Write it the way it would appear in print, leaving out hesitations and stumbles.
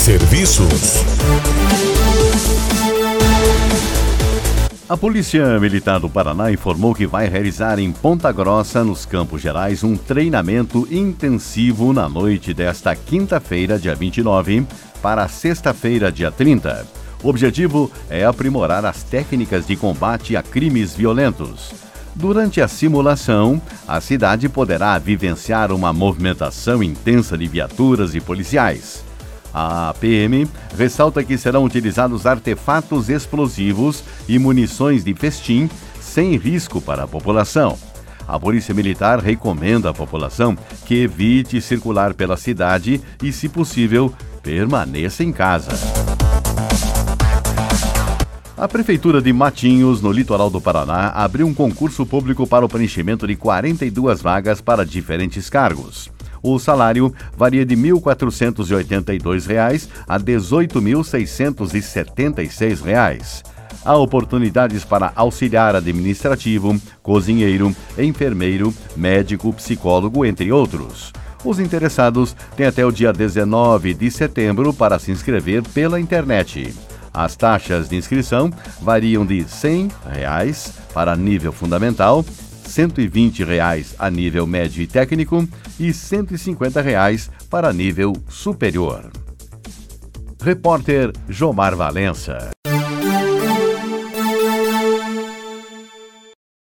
Serviços. A Polícia Militar do Paraná informou que vai realizar em Ponta Grossa, nos Campos Gerais, um treinamento intensivo na noite desta quinta-feira, dia 29, para sexta-feira, dia 30. O objetivo é aprimorar as técnicas de combate a crimes violentos. Durante a simulação, a cidade poderá vivenciar uma movimentação intensa de viaturas e policiais. A PM ressalta que serão utilizados artefatos explosivos e munições de festim sem risco para a população. A Polícia Militar recomenda à população que evite circular pela cidade e, se possível, permaneça em casa. A Prefeitura de Matinhos, no litoral do Paraná, abriu um concurso público para o preenchimento de 42 vagas para diferentes cargos. O salário varia de R$ 1.482 a R$ 18.676. Há oportunidades para auxiliar administrativo, cozinheiro, enfermeiro, médico, psicólogo, entre outros. Os interessados têm até o dia 19 de setembro para se inscrever pela internet. As taxas de inscrição variam de R$ 100 para nível fundamental, R$ 120 a nível médio e técnico e R$ 150 para nível superior. Repórter Jomar Valença.